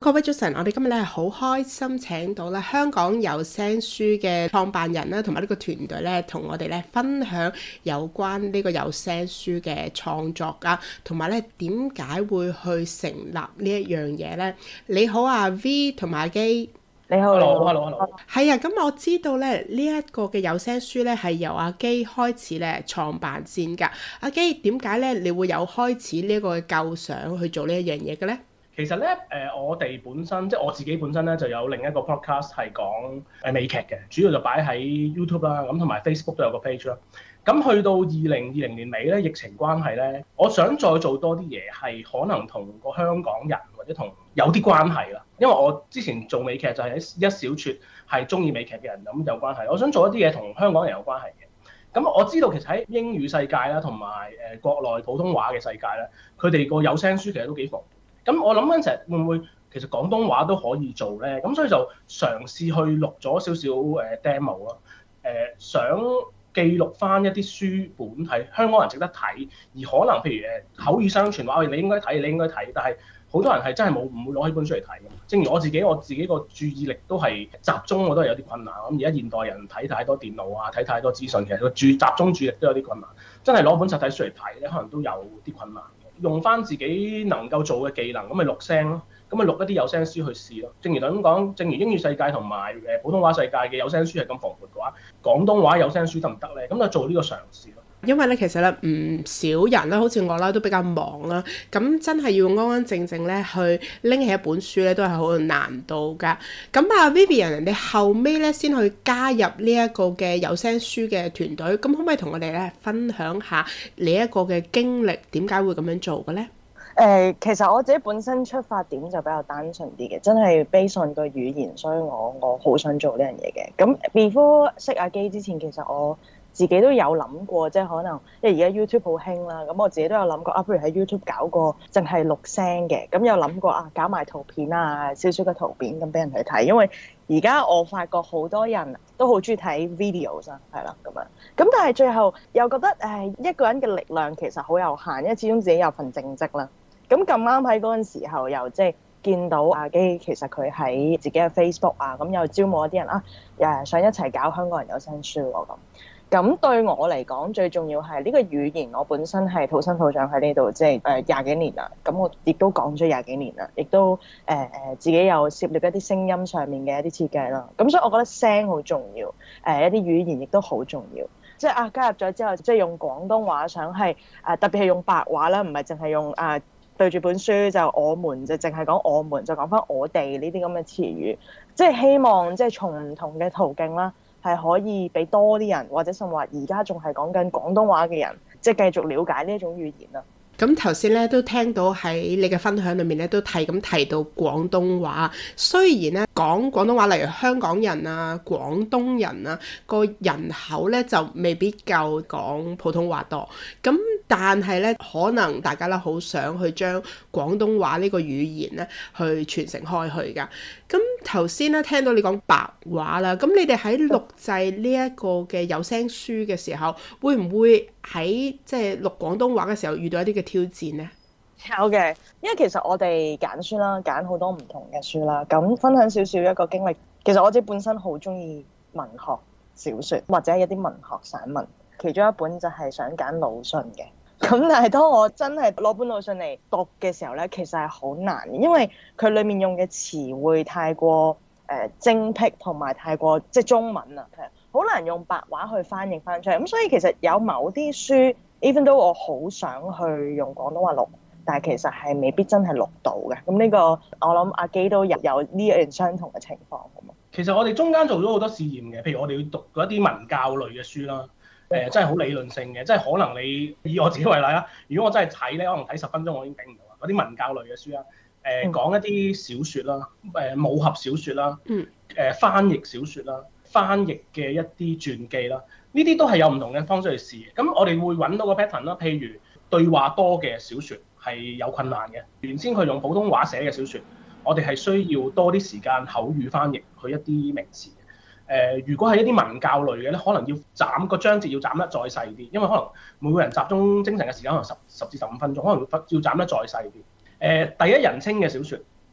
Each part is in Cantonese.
各位早晨，我哋今日咧好開心請到咧香港有聲書嘅創辦人啦，同埋呢個團隊咧，同我哋咧分享有關呢個有聲書嘅創作啊，同埋咧點解會去成立呢一樣嘢咧？你好啊 V 同埋阿基。 你好， Hello。係啊，咁我知道咧呢一個嘅有聲書咧係由阿基開始咧創辦先㗎。阿基，點解咧你會有開始呢一個嘅構想去做呢一樣嘢嘅咧？ 其實咧，我哋本身即係我自己本身咧，就有另一個 podcast 係講美劇嘅，主要就擺喺 YouTube 啦，咁同埋 Facebook 都有個 page 啦。咁去到2020年尾咧，疫情關係咧，我想再做多啲嘢，係可能同個香港人或者同有啲關係啦。因為我之前做美劇就係一小撮係中意美劇嘅人咁有關係，我想做一啲嘢同香港人有關係嘅。咁我知道其實喺英語世界啦，同埋國內普通話嘅世界咧，佢哋個有聲書其實都幾豐富。咁我諗緊成日會唔會其實廣東話都可以做咧？咁所以就嘗試去錄咗少少demo 咯，想記錄翻一啲書本係香港人值得睇，而可能譬如口語相傳話，你應該睇，你應該睇，但係好多人係真係唔會攞起本書嚟睇嘅。正如我自己個注意力都係集中，我都係有啲困難。咁而家現代人睇太多電腦啊，睇太多資訊，其實個集中注意力都有啲困難。真係攞本實體書嚟睇咧，可能都有啲困難。用翻自己能夠做嘅技能，咁咪錄聲咯，咁咪錄一啲有聲書去試咯。正如咁講，正如英語世界同埋普通話世界嘅有聲書係咁蓬勃嘅話，廣東話有聲書得唔得咧？咁就做呢個嘗試咯。 因為咧，其實咧唔少人咧，好似我啦，都比較忙啦。咁真係要安安靜靜咧去拎起一本書咧，都係好有難度㗎。咁啊 Vivian，你後尾咧先去加入呢一個嘅有聲書嘅團隊，咁可唔可以同我哋咧分享下你一個嘅經歷，點解會咁樣做嘅咧？ 其實我自己本身出發點就比較單純啲嘅，真係 based on 個語言，所以我好想做呢樣嘢嘅。咁 before 識阿基之前，其實我自己都有諗過，即係可能因為而家 YouTube 好興啦，咁我自己都有諗過不如喺 YouTube 搞個淨係錄聲嘅，咁有諗過搞埋圖片啊，少少嘅圖片咁俾人去睇，因為而家我發覺好多人都好中意睇 videos 啊，係啦咁樣。咁但係最後又覺得一個人嘅力量其實好有限，因為始終自己有份正職啦。咁咁啱喺嗰陣時候又即係見到阿基，其實佢喺自己嘅 Facebook 啊，咁又招募一啲人想一齊搞香港人有聲書喎咁。咁對我嚟講，最重要係呢個語言，我本身係土生土長喺呢度，即係廿幾年啦。咁我亦都講咗廿幾年啦，亦都自己有涉獵一啲聲音上面嘅一啲設計啦。咁所以我覺得聲好重要，一啲語言亦都好重要。即係加入咗之後，即係用廣東話，想係特別係用白話啦，唔係淨係用對住本書就我們就淨係講我們，就講翻我哋呢啲咁嘅詞語，即係希望即係從唔同嘅途徑啦，係可以俾多啲人，或者甚至話而家仲係講緊廣東話嘅人，即係繼續了解呢一種語言啦。 咁頭先咧都聽到喺你嘅分享裏面咧都提到廣東話，雖然咧講廣東話，例如香港人啊、廣東人啊，個人口咧就未必夠講普通話多，咁但係咧可能大家咧好想去將廣東話呢個語言咧去傳承開去㗎。咁頭先咧聽到你講白話啦，咁你哋喺錄製呢一個嘅有聲書嘅時候，會唔會喺即係錄廣東話嘅時候遇到一啲嘅挑戰呢？ 有嘅，因為其實我哋揀書啦，揀好多唔同嘅書啦。咁分享少少一個經歷，其實我自己本身好中意文學小説或者一啲文學散文，其中一本就係想揀魯迅嘅。咁但係當我真係攞本魯迅嚟讀嘅時候咧，其實係好難嘅，因為佢裡面用嘅詞彙太過精闢，同埋太過即係中文啊，好難用白話去翻譯翻出嚟。咁所以其實有某啲書 even though 我好想去用廣東話錄，但係其實係未必真係錄到嘅。咁呢個我諗阿基都有呢樣相同嘅情況。 其實我哋中間做咗好多試驗嘅，譬如我哋要讀嗰一啲文教類嘅書啦。真係好理論性嘅，即係可能你以我自己為例啦。如果我真係睇咧，可能睇10分鐘我已經頂唔到啦。嗰啲文教類嘅書啦，講一啲小説啦，武俠小説啦，翻譯小説啦，翻譯嘅一啲傳記啦，呢啲都係有唔同嘅方式去試嘅。咁我哋會揾到個 pattern 啦，譬如對話多嘅小説係有困難嘅。原先佢用普通話寫嘅小説，我哋係需要多啲時間口語翻譯佢一啲名詞。如果係一啲文教類嘅咧，可能要斬個章節要斬得再細啲，因為可能每個人集中精神嘅時間可能10至15分鐘，可能要斬得再細啲。第一人稱嘅小説，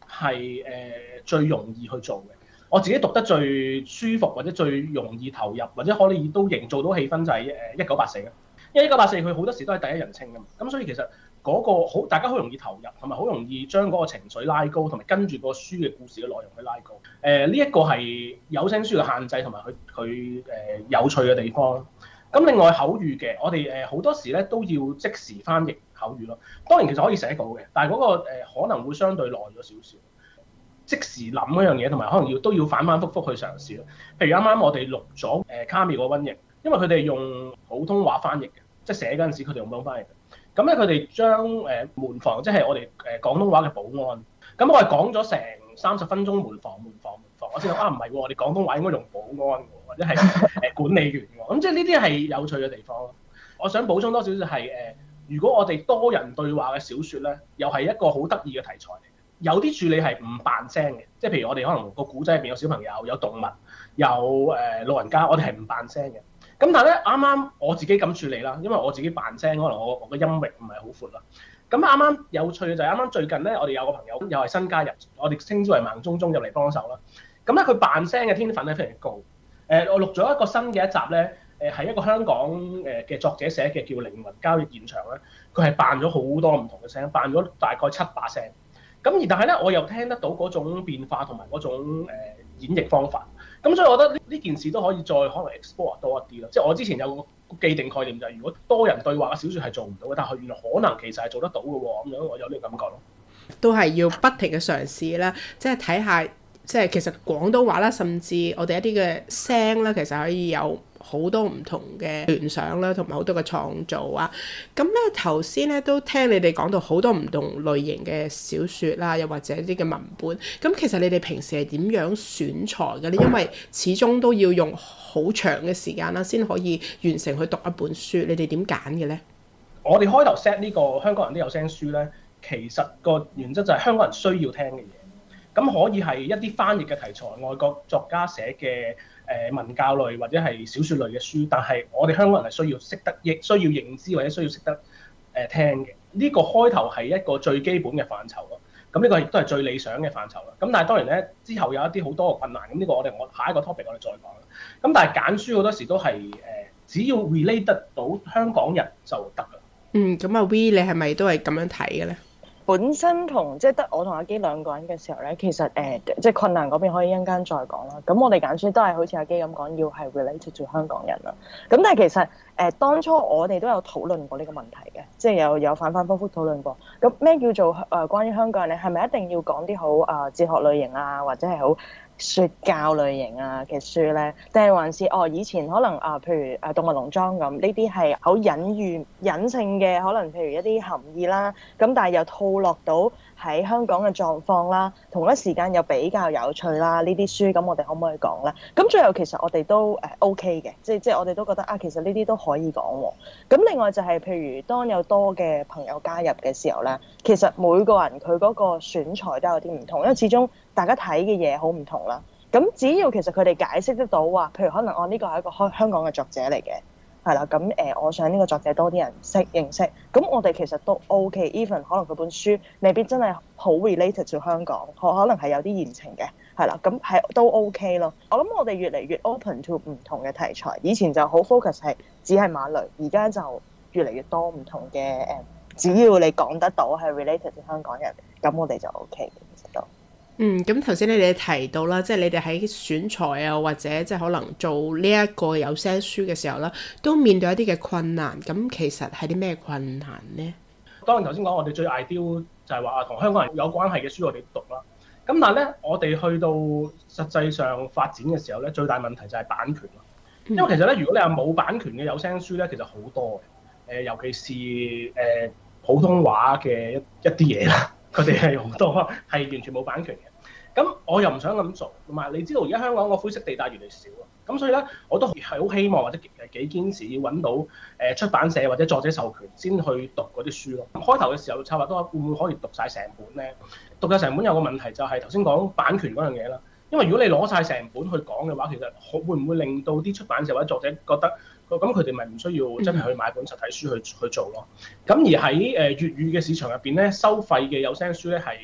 係最容易去做嘅。我自己讀得最舒服或者最容易投入或者可以都營造到氣氛就係1984啊，因為1984佢好多時都係第一人稱㗎嘛，咁所以其實嗰個好大家好容易投入，同埋好容易將嗰個情緒拉高，同埋跟住個書嘅故事嘅內容去拉高。呢一個係有聲書嘅限制同埋佢有趣嘅地方。咁另外口語嘅，我哋好多時咧都要即時翻譯口語咯。當然其實可以寫稿嘅，但係嗰個可能會相對耐咗少少。即時諗嗰樣嘢，同埋可能都要反反覆覆去嘗試咯。譬如啱啱我哋錄咗卡繆個瘟疫，因為佢哋用普通話翻譯嘅，即係寫嗰陣時佢哋用普通話翻譯嘅。咁咧佢哋將門房，即係我哋廣東話嘅保安，咁我係講咗成30分鐘門房，我先諗唔係喎，我哋廣東話應該用保安喎，或者係管理員喎。咁即係呢啲係有趣嘅地方咯。我想補充多少少係如果我哋多人對話嘅小説咧，又係一個好得意嘅題材嚟。有啲處理係唔扮聲嘅，即係譬如我哋可能個古仔入邊有小朋友、有動物、有老人家，我哋係唔扮聲嘅。咁但係咧，啱啱我自己咁處理啦，因為我自己扮聲，可能我嘅音域唔係好闊啦。咁啱啱有趣嘅就係啱啱最近咧，我哋有個朋友又係新加入，我哋稱之為盲中中入嚟幫手啦。咁咧佢扮聲嘅天分咧非常高。我錄咗一個新嘅一集咧，係一個香港嘅作者寫嘅叫《靈魂交易現場》咧，佢係扮咗好多唔同嘅聲，扮咗大概7把聲。咁但係咧，我又聽得到嗰種變化同埋嗰種演繹方法。咁所以我覺得呢件事都可以再可能 explore 多一啲咯。即係我之前有個既定概念就係，如果多人對話嘅小説係做唔到嘅，但係原來可能其實係做得到嘅喎。咁樣我有呢個感覺咯。 都係要不停嘅嘗試啦，即係睇下，即係其實廣東話啦，甚至我哋一啲嘅聲啦，其實可以有好多唔同嘅聯想啦，同埋好多嘅創造啊。咁咧頭先咧都聽你哋講到好多唔同類型嘅小説啦，又或者啲嘅文本。咁其實你哋平時係點樣選材嘅咧？因為始終都要用好長嘅時間啦，先可以完成去讀一本書。你哋點揀嘅咧？ 我哋開頭 set 呢個香港人啲有聲書咧，其實個原則就係香港人需要聽嘅嘢。咁可以係一啲翻譯嘅題材，外國作家寫嘅文教類或者係小説類嘅書，但係我哋香港人係需要識得，亦需要認知或者需要識得聽嘅。呢個開頭係一個最基本嘅範疇咯。咁呢個亦都係最理想嘅範疇啦。咁但係當然咧，之後有一啲好多嘅困難。咁呢個我下一個 topic 我哋再講啦。咁但係揀書好多時都係只要 relate 得到香港人就得啦。 咁阿 V 你係咪都係咁樣睇嘅咧？ 本身即係得我同阿基兩個人嘅時候咧，其實即係困難嗰邊可以一陣間再講啦。咁我哋揀書都係好似阿基咁講，要係 related to 香港人啦。咁但係其實當初我哋都有討論過呢個問題嘅，即係有反反覆覆討論過。咁咩叫做關於香港人咧？係咪一定要講啲好哲學類型啊，或者係好説教類型啊嘅書咧？定係還是以前可能譬如動物農莊咁，呢啲係好隱性嘅，可能譬如一啲含義啦。咁但係又套落到喺香港嘅狀況啦，同一時間又比較有趣啦。呢啲書咁我哋可唔可以講咧？咁最後其實我哋都OK 嘅，即係我哋都覺得其實呢啲都可以講喎。咁另外就係譬如當有多嘅朋友加入嘅時候咧，其實每個人佢嗰個選材都有啲唔同，因為始終大家睇嘅嘢好唔同啦。咁只要其實佢哋解釋得到話，譬如可能呢個係一個香港嘅作者嚟嘅，係啦。咁我想呢個作者多啲人認識，咁我哋其實都 OK。even 可能佢本書未必真係好 related to 香港，可能係有啲言情嘅，係啦。咁係都 OK 咯。我諗我哋越嚟越 open to 唔同嘅題材，以前就好 focus 係只係馬雷，而家就越嚟越多唔同嘅只要你講得到係 related to 香港人，咁我哋就 OK 嘅，其實都。 咁頭先你哋提到啦，即係你哋喺選材啊，或者即係可能做呢一個有聲書嘅時候啦，都面對一啲嘅困難。咁其實係啲咩困難呢？ 當然頭先講我哋最 ideal 就係話同香港人有關係嘅書我哋讀啦。咁但係咧，我哋去到實際上發展嘅時候咧，最大問題就係版權咯。因為其實咧，如果你係冇版權嘅有聲書咧，其實好多嘅。尤其是普通話嘅一啲嘢啦。佢哋係好多係完全冇版權嘅，咁我又唔想咁做，同埋你知道而家香港個灰色地帶越嚟越少啊，咁所以咧我都係好希望或者幾堅持要揾到出版社或者作者授權先去讀嗰啲書咯。開頭嘅時候策劃都會唔會可以讀晒成本咧？讀晒成本有個問題就係頭先講版權嗰樣嘢啦，因為如果你攞晒成本去講嘅話，其實會唔會令到啲出版社或者作者覺得咁佢哋咪唔需要真係去買本實體書去做咯？咁而喺粵語嘅市場入邊咧，收費嘅有聲書咧係唔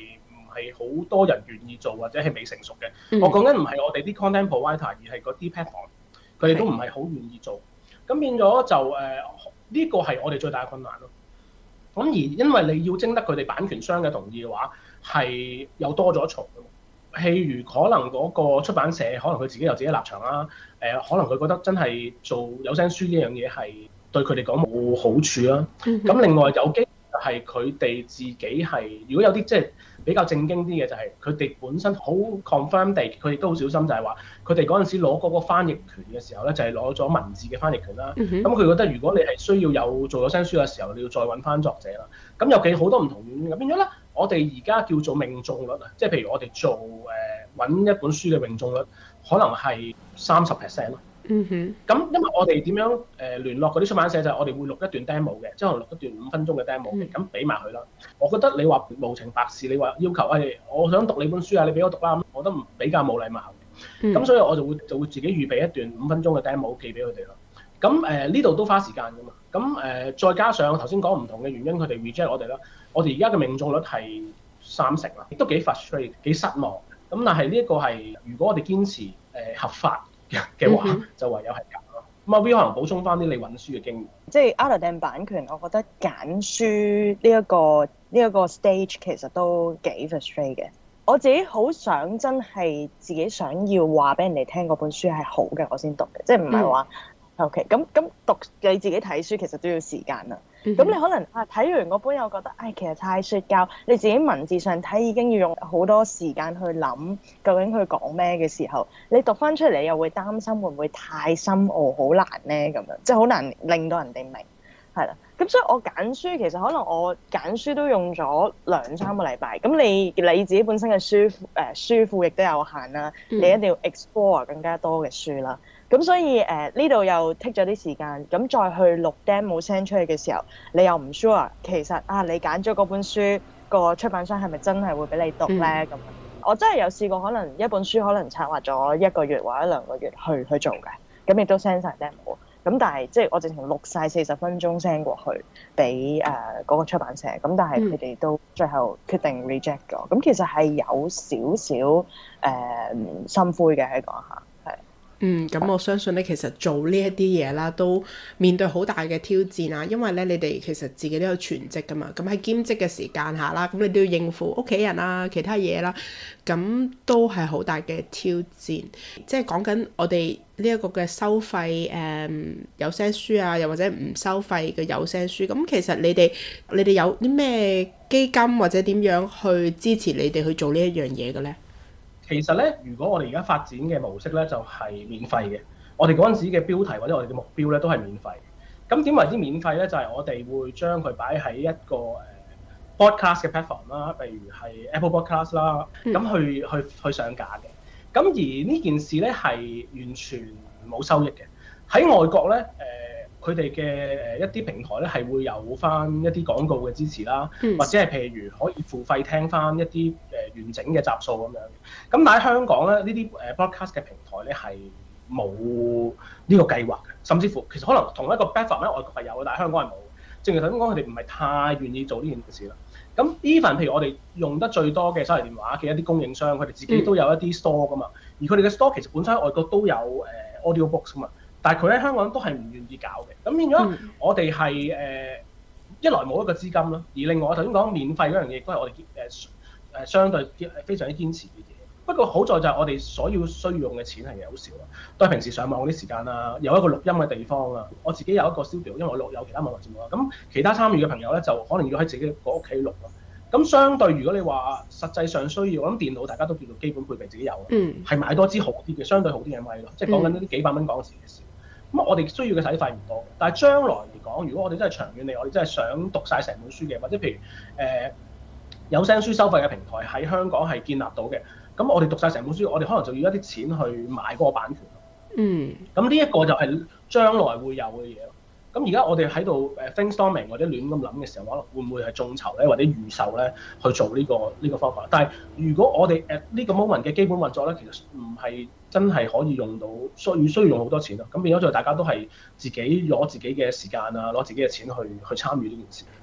係好多人願意做或者係未成熟嘅。 嗯我講緊唔係我哋啲 content provider，而係嗰啲 platform，佢哋都唔係好願意做。咁變咗就呢個係我哋最大嘅困難咯。咁而因為你要徵得佢哋版權商嘅同意嘅話，係又多咗一重。譬如可能嗰個出版社，可能佢自己有自己立場啦。可能佢覺得真係做有聲書呢樣嘢係對佢哋講冇好處啦。咁另外有機係佢哋自己係，如果有啲即係比較正經啲嘅，就係佢哋本身好 confirm 地，佢哋都好小心，就係話佢哋嗰陣時攞嗰個翻譯權嘅時候咧，就係攞咗文字嘅翻譯權啦。咁佢覺得如果你係需要有做有聲書嘅時候，你要再揾翻作者啦。咁有幾好多唔同原因嘅，變咗咧，我哋而家叫做命中率啊，即係譬如我哋做揾一本書嘅命中率，可能係30%咯。咁因為我哋點樣聯絡嗰啲出版社，就係我哋會錄一段 demo 嘅，即係可能錄一段5分鐘嘅 demo 嘅，咁俾埋佢啦。我覺得你話無情白事，你話要求我想讀你本書啊，你俾我讀啦，我覺得比較冇禮貌嘅。咁所以我就會自己預備一段5分鐘嘅 demo 寄俾佢哋咯。咁呢度都花時間㗎嘛。咁再加上頭先講唔同嘅原因，佢哋 reject 我哋啦。我哋而家嘅命中率係30%啦，亦都幾 frustrate，幾失望。咁但係呢一個係如果我哋堅持合法嘅話，就唯有係咁咯。咁阿 V 可能補充翻啲你揾書嘅經驗。 即係 other than 版權，我覺得揀書呢一個 stage 其實都幾 frustrate 嘅。我自己好想真係自己想要話俾人哋聽嗰本書係好嘅，我先讀嘅，即係唔係話 OK。咁讀你自己睇書其實都要時間啦。咁你可能睇完嗰本又覺得，其實太說教，你自己文字上睇已經要用好多時間去諗究竟佢講咩嘅時候，你讀翻出嚟又會擔心會唔會太深奧，好難咧咁樣，即係好難令到人哋明，係啦。咁所以我揀書其實可能我揀書都用咗2-3個禮拜。咁你自己本身嘅書庫亦都有限啦，你一定要 explore 更加多嘅書啦。咁所以呢度又 take 咗啲時間，咁再去錄 demo send 出去嘅時候，你又唔 sure 其實你揀咗嗰本書個出版商係咪真係會俾你讀咧？咁我真係有試過，可能一本書可能策劃咗1個月或者2個月去做嘅，咁亦都 send 晒 demo。咁但係即係我直情錄晒40分鐘 send 過去俾嗰個出版社，咁但係佢哋都最後決定 reject 咗。咁其實係有少少心灰嘅喺嗰下。 咁我相信咧，其實做呢一啲嘢啦，都面對好大嘅挑戰啊。因為咧，你哋其實自己都有全職噶嘛，咁喺兼職嘅時間下啦，咁你都要應付屋企人啊、其他嘢啦，咁都係好大嘅挑戰。即係講緊我哋呢一個嘅收費有聲書啊，又或者唔收費嘅有聲書，咁其實你哋有啲咩基金或者點樣去支持你哋去做呢一樣嘢嘅咧？ 其實咧，如果我哋而家發展嘅模式咧，就係免費嘅。我哋嗰陣時嘅標題或者我哋嘅目標咧，都係免費。咁點為之免費咧？就係我哋會將佢擺喺一個podcast 嘅 platform 啦，譬如係 Apple Podcast 啦，咁去上架嘅。咁而呢件事咧係完全冇收益嘅。喺外國咧，佢哋嘅一啲平台咧係會有翻一啲廣告嘅支持啦，或者係譬如可以付費聽翻一啲完整嘅集數咁樣。咁但喺香港咧，呢啲broadcast 嘅平台咧係冇呢個計劃嘅，甚至乎其實可能同一個 platform 喺外國係有嘅，但係香港係冇。正如頭先講，佢哋唔係太願意做呢件事啦。咁 even 譬如我哋用得最多嘅手提電話嘅一啲供應商，佢哋自己都有一啲 store 噶嘛，而佢哋嘅 store 其實本身喺外國都有audio books 噶嘛。但係佢喺香港都係唔願意搞嘅，咁變咗我哋係一來冇一個資金啦，而另外我頭先講免費嗰樣嘢，都係我哋相對非常之堅持嘅嘢。不過好在就係我哋所需要用嘅錢係好少啦，都係平時上網啲時間啦，有一個錄音嘅地方啦。我自己有一個 studio，因為我有其他網絡節目啦。咁其他參與嘅朋友咧，就可能要喺自己個屋企錄咯。咁相對如果你話實際上需要，我諗電腦大家都叫做基本配備自己有，係買多支好啲嘅，相對好啲嘅咪咯，即係講緊呢啲幾百蚊港紙嘅事。咁我哋需要嘅使費唔多，但係將來嚟講，如果我哋真係長遠嚟，我哋真係想讀晒成本書嘅，或者譬如有聲書收費嘅平台喺香港係建立到嘅，咁我哋讀晒成本書，我哋可能就要一啲錢去買嗰個版權。咁呢一個就係將來會有嘅嘢咯。咁而家我哋喺度brainstorming或者亂咁諗嘅時候，可能會唔會係眾籌咧，或者預售咧去做呢個方法？但係如果我哋呢個 moment 嘅基本運作咧，其實唔係真係可以用到，需要用好多錢咯。咁變咗就大家都係自己攞自己嘅時間啊，攞自己嘅錢去參與呢件事。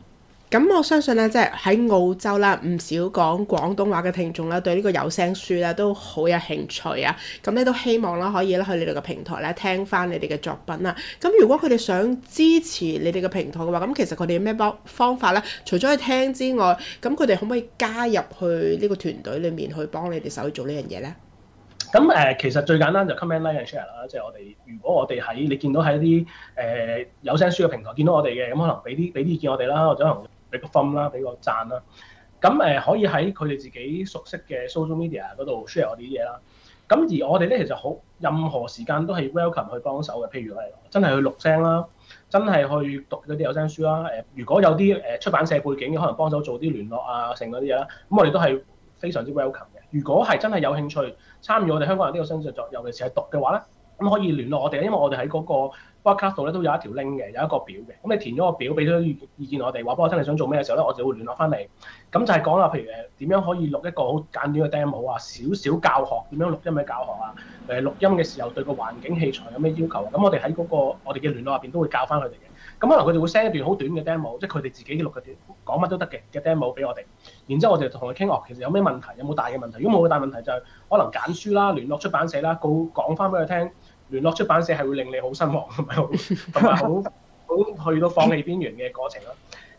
咁我相信咧，即係喺澳洲啦，唔少講廣東話嘅聽眾啦，對呢個有聲書咧都好有興趣啊！咁咧都希望啦，可以咧去你哋嘅平台咧聽翻你哋嘅作品啦。咁如果佢哋想支持你哋嘅平台嘅話，咁其實佢哋有咩方法咧？除咗去聽之外，咁佢哋可唔可以加入去呢個團隊裏面去幫你哋手去做呢樣嘢咧？ 咁其實最簡單就 comment like and share 啦，即係我哋如果我哋喺你見到喺啲有聲書嘅平台見到我哋嘅，咁可能俾啲意見我哋啦，或者可能俾個 thumb 啦，俾個讚啦。咁可以喺佢哋自己熟悉嘅 social media 嗰度 share 我哋啲嘢啦。咁而我哋咧其實好任何時間都係 welcome 去幫手嘅，譬如係真係去錄聲啦，真係去讀嗰啲有聲書啦。如果有啲出版社背景嘅，可能幫手做啲聯絡啊，成嗰啲嘢啦，咁我哋都係非常之 welcome 嘅。如果係真係有興趣參與我哋香港人呢個新製作，尤其是係讀嘅話咧，咁可以聯絡我哋，因為我哋喺嗰個 podcast 度咧都有一條 link 嘅，有一個表嘅。咁你填咗個表，俾咗意見我哋，話俾我聽你想做咩嘅時候咧，我就會聯絡翻你。咁就係講啦，譬如點樣可以錄一個好簡短嘅 demo 啊，少少教學點樣錄音嘅教學啊，錄音嘅時候對個環境器材有咩要求啊？咁我哋喺嗰個我哋嘅聯絡入邊都會教翻佢哋嘅。咁可能佢哋會 send 一段好短嘅 demo， 即係佢哋自己錄嘅段，講乜都得嘅 demo 俾我哋。然之後我哋就同佢傾，其實有咩問題，有冇大嘅問題？如果冇大問題，就係可能揀書啦，聯絡出版社啦，講翻俾佢聽，聯絡出版社係會令你好失望，同埋好去到放棄邊緣嘅過程咯。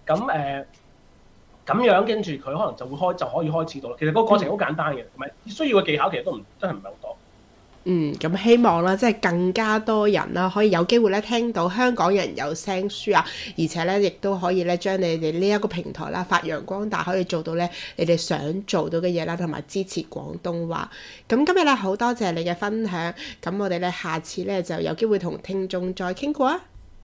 咁樣跟住佢可能就可以開始到啦。其實嗰個過程好簡單嘅，同埋需要嘅技巧其實都真係唔係好多。 咁希望啦，即係更加多人啦，可以有機會咧聽到香港人有聲書啊，而且咧亦都可以咧將你哋呢一個平台啦發揚光大，可以做到咧你哋想做到嘅嘢啦，同埋支持廣東話。咁今日咧好多謝你嘅分享，咁我哋咧下次咧就有機會同聽眾再傾過啊！